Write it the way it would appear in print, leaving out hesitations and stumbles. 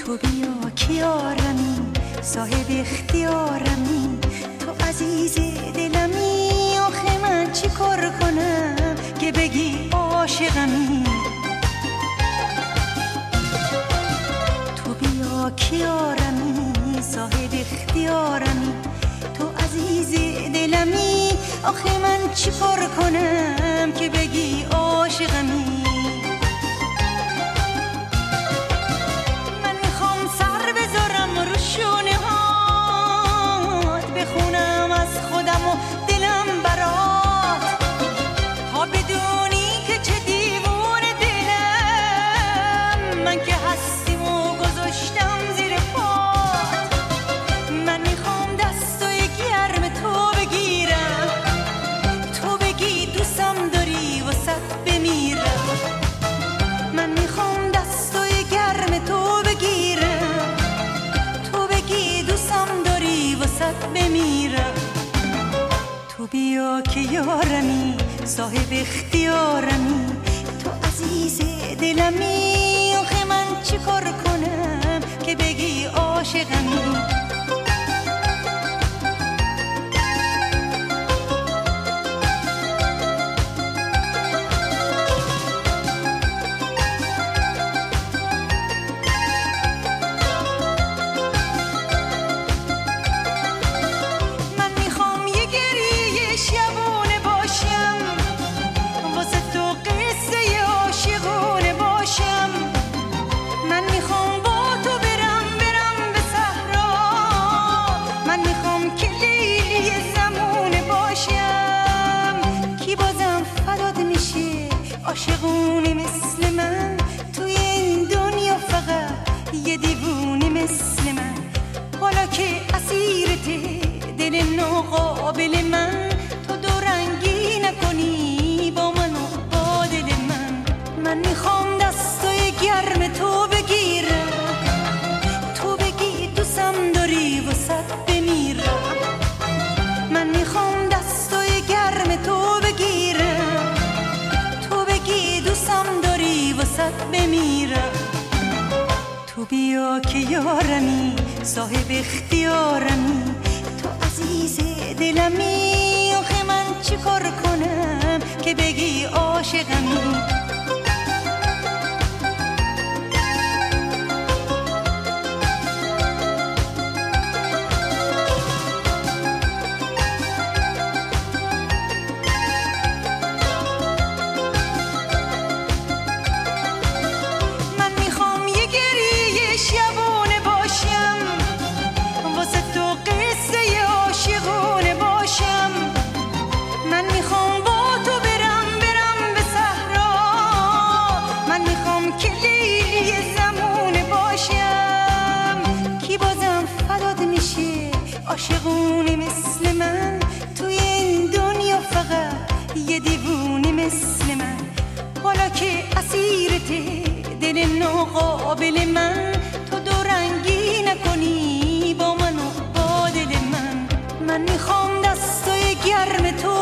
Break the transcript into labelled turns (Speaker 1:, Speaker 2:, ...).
Speaker 1: تو بیا کیارمی، صاحب اختیارمی، تو عزیز دلمی. آخه من چی کار کنم که بگی عاشقمی؟ تو بیا کیارمی، صاحب اختیارمی، تو عزیز دلمی. آخه من چی کار کنم که بگی عاشقمی؟ من میخوام سر بذارم رو شونه هات، بخونم از خودم و دلم برات، تا بدونی که چه دیوونه دلم. من که هستیم و گذاشتم زیر پات. من میخوام دستای گرم تو بگیرم، تو بگی دوستم داری واسه بمیرم. من میخوام دستای گرم تو بگیرم، تو بگی دوستم داری واسه بمیرم. تو بیا که یارمی، صاحب اختیارمی، تو عزیز دلمی. آخه من چی کار کنم که بگی عاشقمی؟ عاشقونه مثل من توی این دنیا، فقط یه دیوونه مثل من. حالا که اسیرته دل ناقابل من، تو دو رنگی نکنی با من و با دل من. من میخوام دستای گرم تو بگیرم، تو بگی دوستم داری واسه بمیرم. من میخوام دستای گرم تو بگیرم، دوستم داری واسه بمیرم. تو بیا که یارمی، صاحب اختیارمی، تو عزیز دلمی. آخه من چی کار کنم که بگی عاشقمی؟ عاشقونه مثل من توی این دنیا، فقط یه دیوونه مثل من. حالا که اسیرته دل ناقابل من، تو دو رنگی نکنی با من و با دل من. من میخوام دستای گرم تو